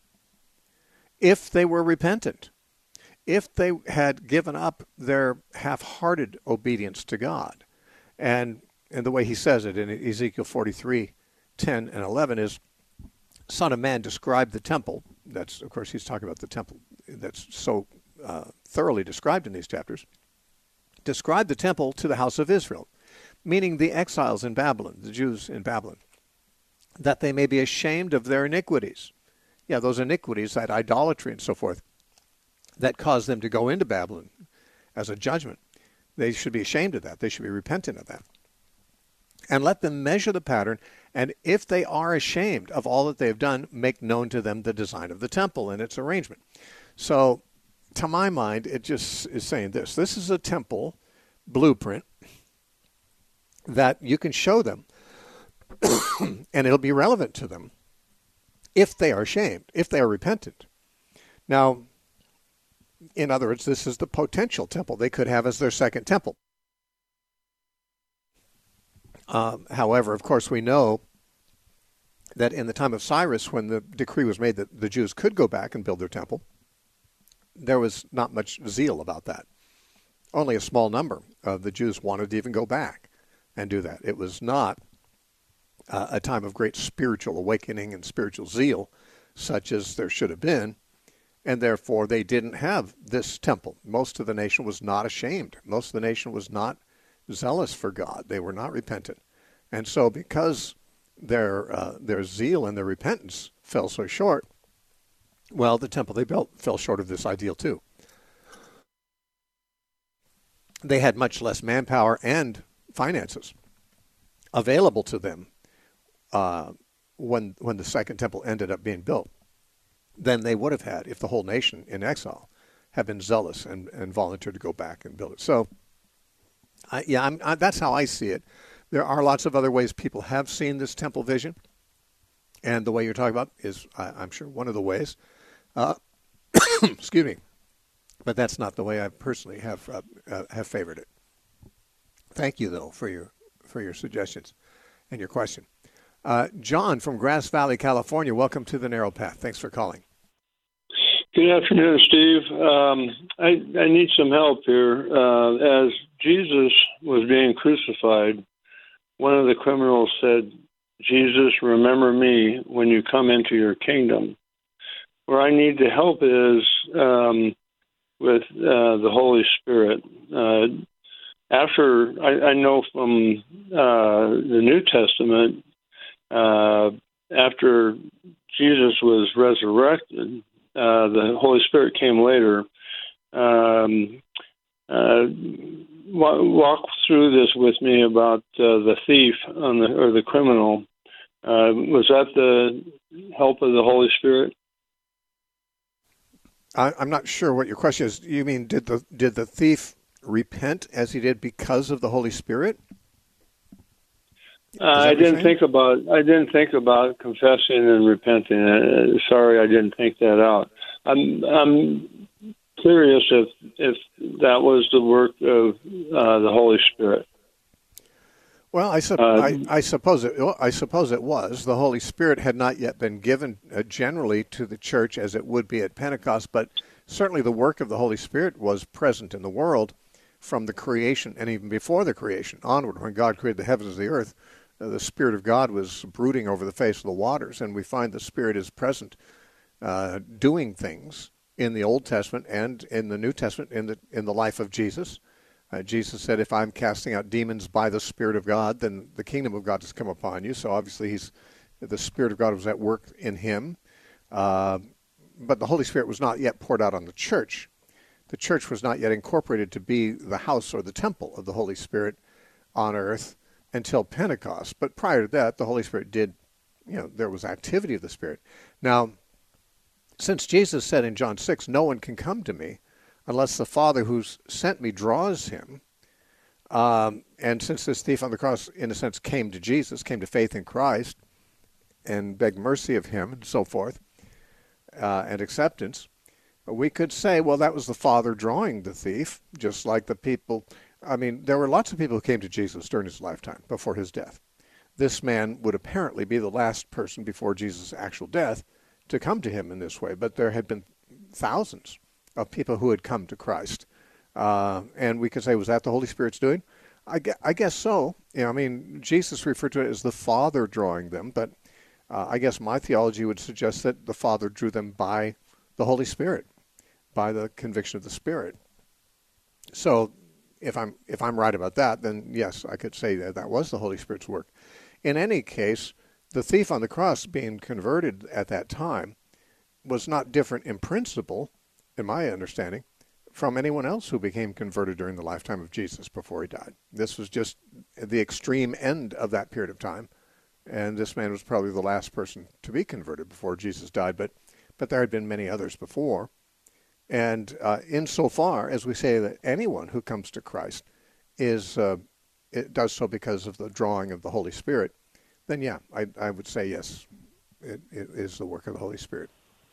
if they were repentant, if they had given up their half-hearted obedience to God. And, and the way he says it in Ezekiel forty-three, ten and eleven is, Son of Man, describe the temple. That's, of course, he's talking about the temple that's so uh, thoroughly described in these chapters. Describe the temple to the house of Israel, meaning the exiles in Babylon, the Jews in Babylon, that they may be ashamed of their iniquities. Yeah, those iniquities, that idolatry and so forth, that caused them to go into Babylon as a judgment. They should be ashamed of that. They should be repentant of that. And let them measure the pattern, and if they are ashamed of all that they have done, make known to them the design of the temple and its arrangement. So, to my mind, it just is saying this. This is a temple blueprint that you can show them, and it'll be relevant to them if they are ashamed, if they are repentant. Now, in other words, this is the potential temple they could have as their second temple. Um, however, of course, we know that in the time of Cyrus, when the decree was made that the Jews could go back and build their temple, there was not much zeal about that. Only a small number of the Jews wanted to even go back and do that. It was not uh, a time of great spiritual awakening and spiritual zeal, such as there should have been, and therefore they didn't have this temple. Most of the nation was not ashamed. Most of the nation was not zealous for God. They were not repentant. And so because their uh, their zeal and their repentance fell so short, well, the temple they built fell short of this ideal too. They had much less manpower and finances available to them uh, when when the second temple ended up being built than they would have had if the whole nation in exile had been zealous and, and volunteered to go back and build it. So, I, yeah, I'm, I, that's how I see it. There are lots of other ways people have seen this temple vision, and the way you're talking about is, I, I'm sure, one of the ways. Uh, excuse me, but that's not the way I personally have uh, uh, have favored it. Thank you, though, for your for your suggestions and your question. Uh, John from Grass Valley, California. Welcome to the Narrow Path. Thanks for calling. Good afternoon, Steve. Um, I, I need some help here. Uh, as Jesus was being crucified, one of the criminals said, "Jesus, remember me when you come into your kingdom." Where I need the help is um, with uh, the Holy Spirit. Uh, after, I, I know from uh, the New Testament, uh, after Jesus was resurrected, uh, the Holy Spirit came later. Um, uh, walk through this with me about uh, the thief on the, or the criminal. Uh, was that the help of the Holy Spirit? I, I'm not sure what your question is. You mean did the did the thief repent as he did because of the Holy Spirit? Uh, I didn't think about I didn't think about confessing and repenting. Uh, sorry, I didn't think that out. I'm I'm curious if if that was the work of uh, the Holy Spirit. Well, I, su- uh, I, I suppose it. I suppose it was. The Holy Spirit had not yet been given uh, generally to the church as it would be at Pentecost, but certainly the work of the Holy Spirit was present in the world from the creation, and even before the creation onward, when God created the heavens and the earth, uh, the Spirit of God was brooding over the face of the waters, and we find the Spirit is present uh, doing things in the Old Testament and in the New Testament in the in the life of Jesus. Uh, Jesus said, if I'm casting out demons by the Spirit of God, then the kingdom of God has come upon you. So obviously he's the Spirit of God was at work in him. Uh, but the Holy Spirit was not yet poured out on the church. The church was not yet incorporated to be the house or the temple of the Holy Spirit on earth until Pentecost. But prior to that, the Holy Spirit did, you know, there was activity of the Spirit. Now, since Jesus said in John six, no one can come to me unless the Father who's sent me draws him, um, and since this thief on the cross, in a sense, came to Jesus, came to faith in Christ, and begged mercy of him, and so forth, uh, and acceptance, we could say, well, that was the Father drawing the thief, just like the people. I mean, there were lots of people who came to Jesus during his lifetime, before his death. This man would apparently be the last person before Jesus' actual death to come to him in this way, but there had been thousands of people who had come to Christ. Uh, and we could say, was that the Holy Spirit's doing? I guess, I guess so. You know, I mean, Jesus referred to it as the Father drawing them, but uh, I guess my theology would suggest that the Father drew them by the Holy Spirit, by the conviction of the Spirit. So if I'm if I'm right about that, then yes, I could say that that was the Holy Spirit's work. In any case, the thief on the cross being converted at that time was not different in principle, in my understanding, from anyone else who became converted during the lifetime of Jesus before he died. This was just the extreme end of that period of time, and this man was probably the last person to be converted before Jesus died, but but there had been many others before. And uh, insofar as we say that anyone who comes to Christ is uh, it does so because of the drawing of the Holy Spirit, then yeah, I, I would say yes, it, it is the work of the Holy Spirit.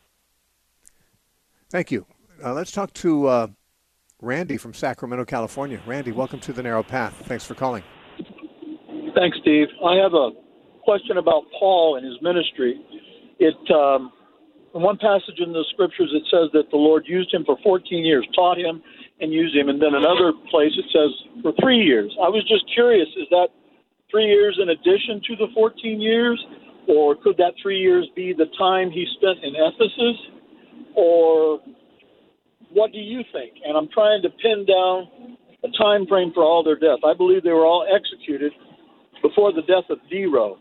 Thank you. Uh, let's talk to uh, Randy from Sacramento, California. Randy, welcome to The Narrow Path. Thanks for calling. Thanks, Steve. I have a question about Paul and his ministry. It um, in one passage in the scriptures, it says that the Lord used him for fourteen years, taught him and used him. And then another place it says for three years. I was just curious, is that three years in addition to the fourteen years? Or could that three years be the time he spent in Ephesus? Or what do you think? And I'm trying to pin down a time frame for all their death. I believe they were all executed before the death of Nero.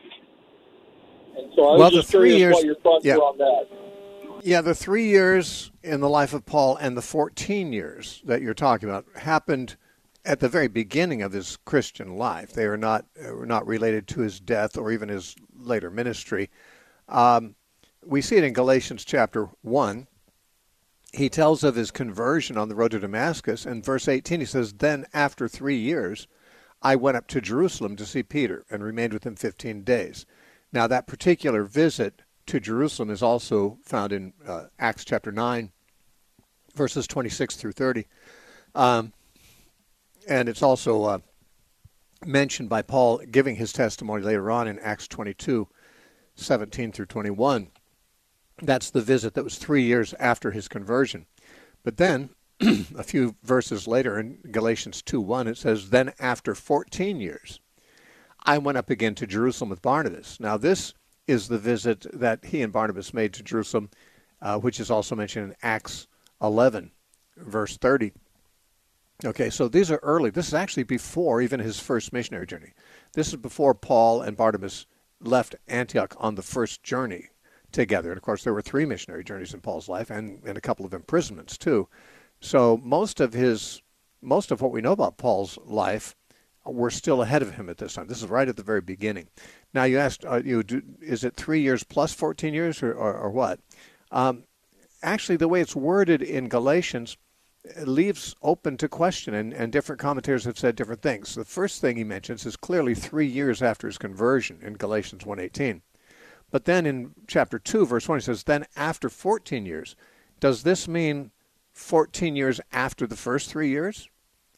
And so I was well, just the three curious years, what your thoughts yeah. were on that. Yeah, the three years in the life of Paul and the fourteen years that you're talking about happened at the very beginning of his Christian life. They are not were not related to his death or even his later ministry. Um, we see it in Galatians chapter one. He tells of his conversion on the road to Damascus. In verse eighteen, he says, then after three years, I went up to Jerusalem to see Peter and remained with him fifteen days. Now, that particular visit to Jerusalem is also found in uh, Acts chapter nine, verses twenty-six through thirty. Um, and it's also uh, mentioned by Paul giving his testimony later on in Acts twenty-two, seventeen through twenty-one. That's the visit that was three years after his conversion. But then, a few verses later in Galatians two one, it says, then after fourteen years, I went up again to Jerusalem with Barnabas. Now, this is the visit that he and Barnabas made to Jerusalem, uh, which is also mentioned in Acts eleven, verse thirty. Okay, so these are early. This is actually before even his first missionary journey. This is before Paul and Barnabas left Antioch on the first journey together. And, of course, there were three missionary journeys in Paul's life and, and a couple of imprisonments, too. So most of his, most of what we know about Paul's life we're still ahead of him at this time. This is right at the very beginning. Now, you asked, uh, you do, is it three years plus fourteen years or, or, or what? Um, actually, the way it's worded in Galatians it leaves open to question, and, and different commentators have said different things. The first thing he mentions is clearly three years after his conversion in Galatians one eighteen. But then in chapter two, verse one, he says, then after fourteen years. Does this mean fourteen years after the first three years?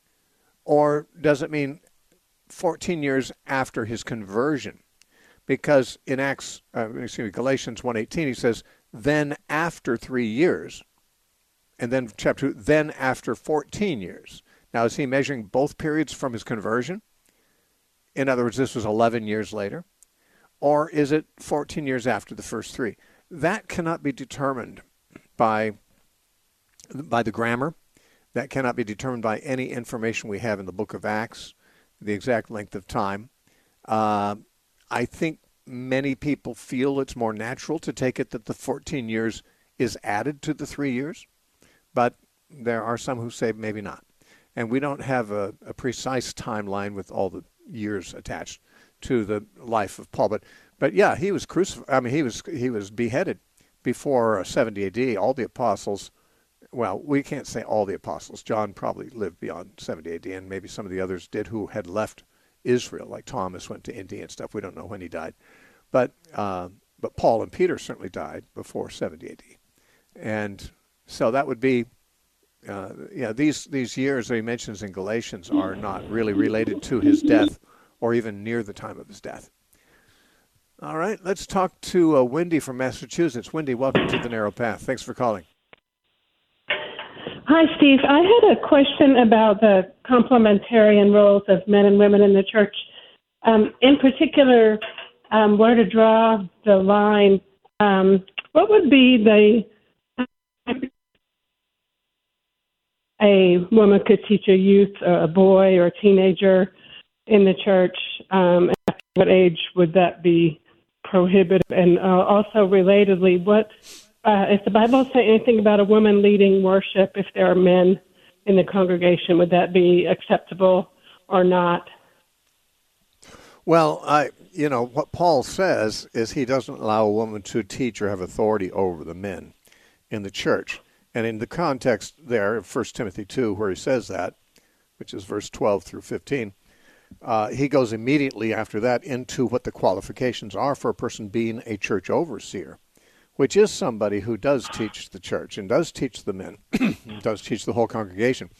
Or does it mean fourteen years after his conversion? Because in Acts, uh, excuse me, Galatians one eighteen, he says, then after three years. And then chapter two, then after fourteen years. Now, is he measuring both periods from his conversion? In other words, this was eleven years later. Or is it fourteen years after the first three? That cannot be determined by, by the grammar. That cannot be determined by any information we have in the book of Acts, the exact length of time. Uh, I think many people feel it's more natural to take it that the fourteen years is added to the three years, but there are some who say maybe not. And we don't have a, a precise timeline with all the years attached to the life of Paul. But, but yeah, he was crucified. I mean, he was he was beheaded before seventy A D. All the apostles, well, we can't say all the apostles. John probably lived beyond seventy A D, and maybe some of the others did who had left Israel, like Thomas went to India and stuff. We don't know when he died. But uh, but Paul and Peter certainly died before seventy A D. And so that would be, uh, yeah, these, these years that he mentions in Galatians are not really related to his death or even near the time of his death. All right, let's talk to uh, Wendy from Massachusetts. Wendy, welcome to The Narrow Path. Thanks for calling. Hi, Steve. I had a question about the complementarian roles of men and women in the church. Um, in particular, um, where to draw the line. Um, what would be the a woman could teach a youth, a boy, or a teenager in the church? Um, at what age would that be prohibited? And uh, also, relatedly, what uh, if the Bible say anything about a woman leading worship? If there are men in the congregation, would that be acceptable or not? Well, I, you know, what Paul says is he doesn't allow a woman to teach or have authority over the men in the church. And in the context there of First Timothy two, where he says that, which is verse twelve through fifteen, uh, he goes immediately after that into what the qualifications are for a person being a church overseer, which is somebody who does teach the church and does teach the men, does teach the whole congregation.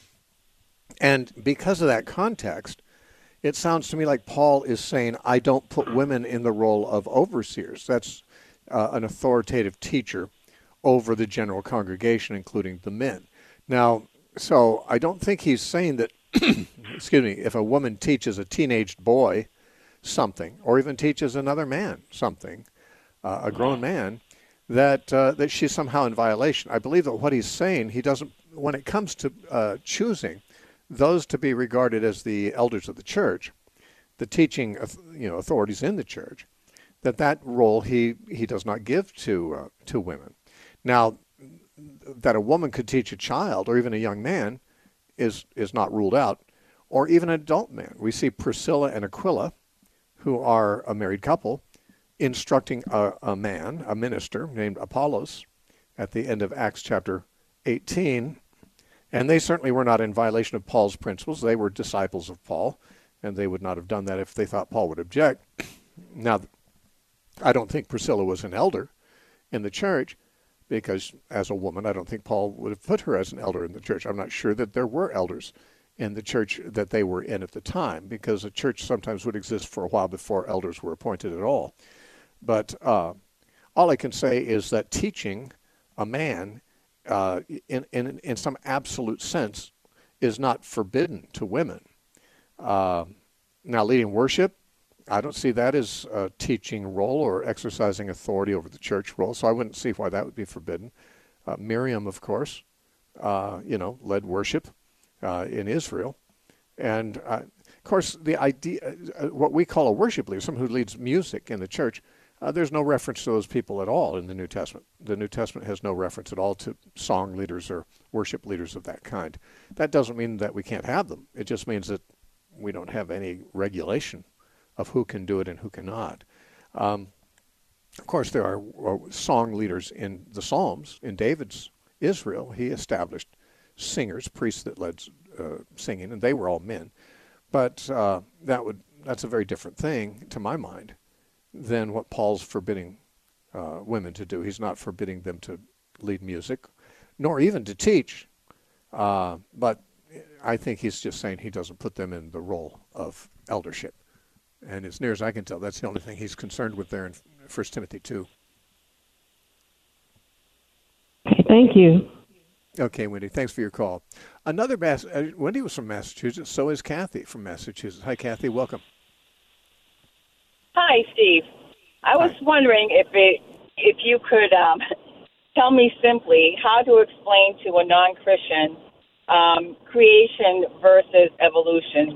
And because of that context, it sounds to me like Paul is saying, I don't put women in the role of overseers. That's uh, an authoritative teacher over the general congregation, including the men. Now, so I don't think he's saying that, excuse me, if a woman teaches a teenaged boy something, or even teaches another man something, uh, a grown man, that uh, that she's somehow in violation. I believe that what he's saying, he doesn't, when it comes to uh, choosing those to be regarded as the elders of the church, the teaching, you know, authorities in the church, that that role he, he does not give to uh, to women. Now, that a woman could teach a child or even a young man is is not ruled out, or even an adult man. We see Priscilla and Aquila, who are a married couple, instructing a, a man, a minister named Apollos, at the end of Acts chapter eighteen. And they certainly were not in violation of Paul's principles. They were disciples of Paul, and they would not have done that if they thought Paul would object. Now, I don't think Priscilla was an elder in the church, because as a woman, I don't think Paul would have put her as an elder in the church. I'm not sure that there were elders in the church that they were in at the time, because a church sometimes would exist for a while before elders were appointed at all. But uh, all I can say is that teaching a man uh, in, in, in some absolute sense is not forbidden to women. Uh, now, leading worship, I don't see that as a teaching role or exercising authority over the church role, so I wouldn't see why that would be forbidden. Uh, Miriam, of course, uh, you know, led worship uh, in Israel. And, uh, of course, the idea, uh, what we call a worship leader, someone who leads music in the church, uh, there's no reference to those people at all in the New Testament. The New Testament has no reference at all to song leaders or worship leaders of that kind. That doesn't mean that we can't have them. It just means that we don't have any regulation of who can do it and who cannot. Um, of course, there are uh, song leaders in the Psalms. In David's Israel, he established singers, priests that led uh, singing, and they were all men. But uh, that would that's a very different thing, to my mind, than what Paul's forbidding uh, women to do. He's not forbidding them to lead music, nor even to teach. Uh, but I think he's just saying he doesn't put them in the role of eldership. And as near as I can tell, that's the only thing he's concerned with there in First Timothy two. Thank you. Okay, Wendy, thanks for your call. Another, Mass- uh, Wendy was from Massachusetts, so is Kathy from Massachusetts. Hi, Kathy, welcome. Hi, Steve. I was Hi. wondering if it, if you could um, tell me simply how to explain to a non-Christian um, creation versus evolution.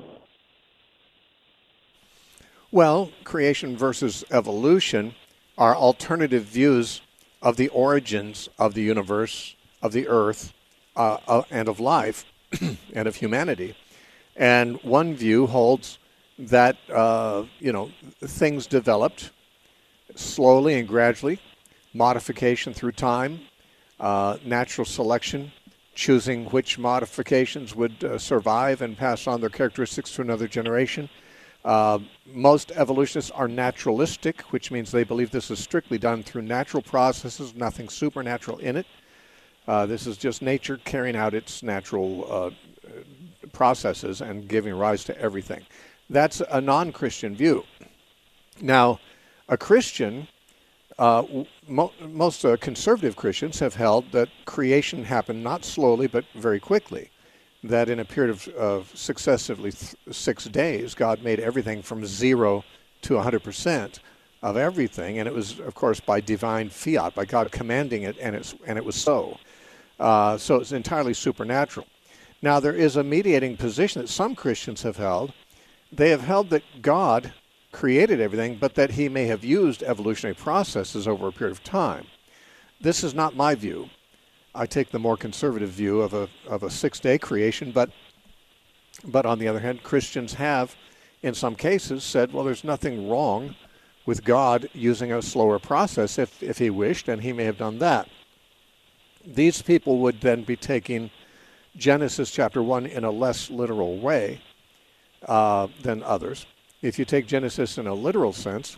Well, creation versus evolution are alternative views of the origins of the universe, of the earth, uh, uh, and of life, and of humanity. And one view holds that, uh, you know, things developed slowly and gradually, modification through time, uh, natural selection, choosing which modifications would uh, survive and pass on their characteristics to another generation. Uh, most evolutionists are naturalistic, which means they believe this is strictly done through natural processes, nothing supernatural in it. Uh, this is just nature carrying out its natural uh, processes and giving rise to everything. That's a non-Christian view. Now, a Christian, uh, mo- most uh, conservative Christians have held that creation happened not slowly but very quickly, that in a period of, of successively th- six days, God made everything from zero to one hundred percent of everything, and it was, of course, by divine fiat, by God commanding it, and, it's, and it was so. Uh, so it's entirely supernatural. Now, there is a mediating position that some Christians have held. They have held that God created everything, but that he may have used evolutionary processes over a period of time. This is not my view. I take the more conservative view of a of a six-day creation, but but on the other hand, Christians have, in some cases, said, well, there's nothing wrong with God using a slower process if, if he wished, and he may have done that. These people would then be taking Genesis chapter one in a less literal way uh, than others. If you take Genesis in a literal sense,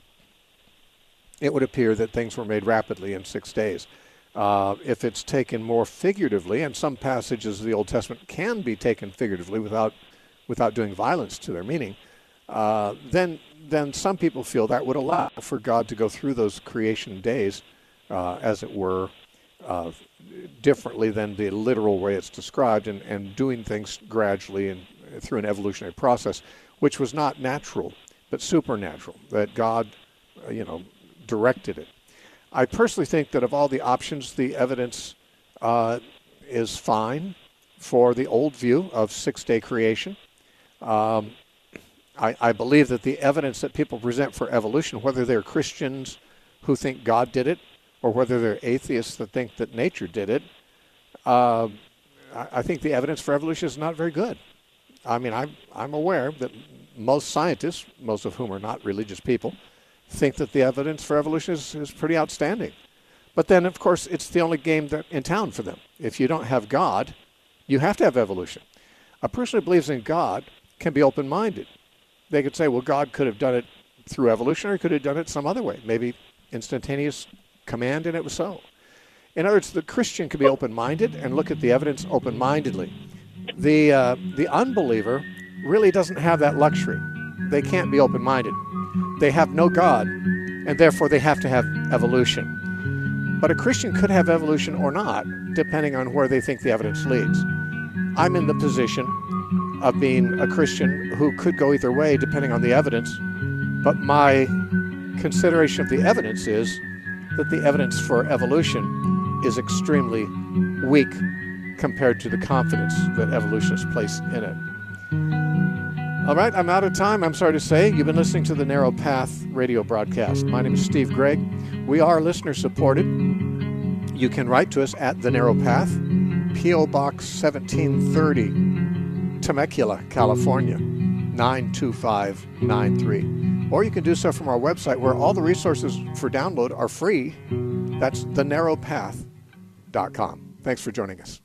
it would appear that things were made rapidly in six days. Uh, if it's taken more figuratively, and some passages of the Old Testament can be taken figuratively without without doing violence to their meaning, uh, then then some people feel that would allow for God to go through those creation days, uh, as it were, uh, differently than the literal way it's described, and, and doing things gradually and through an evolutionary process, which was not natural, but supernatural, that God, uh, you know, directed it. I personally think that of all the options, the evidence uh, is fine for the old view of six-day creation. Um, I, I believe that the evidence that people present for evolution, whether they're Christians who think God did it, or whether they're atheists that think that nature did it, uh, I, I think the evidence for evolution is not very good. I mean, I'm, I'm aware that most scientists, most of whom are not religious people, think that the evidence for evolution is, is pretty outstanding. But then, of course, it's the only game that, in town for them. If you don't have God, you have to have evolution. A person who believes in God can be open-minded. They could say, well, God could have done it through evolution, or he could have done it some other way, maybe instantaneous command, and it was so. In other words, the Christian can be open-minded and look at the evidence open-mindedly. The, uh, the unbeliever really doesn't have that luxury. They can't be open-minded. They have no God, and therefore they have to have evolution. But a Christian could have evolution or not, depending on where they think the evidence leads. I'm in the position of being a Christian who could go either way, depending on the evidence, but my consideration of the evidence is that the evidence for evolution is extremely weak compared to the confidence that evolutionists place in it. All right, I'm out of time, I'm sorry to say. You've been listening to the Narrow Path radio broadcast. My name is Steve Gregg. We are listener-supported. You can write to us at The Narrow Path, P O. Box seventeen thirty, Temecula, California, nine two five nine three. Or you can do so from our website, where all the resources for download are free. That's the narrow path dot com. Thanks for joining us.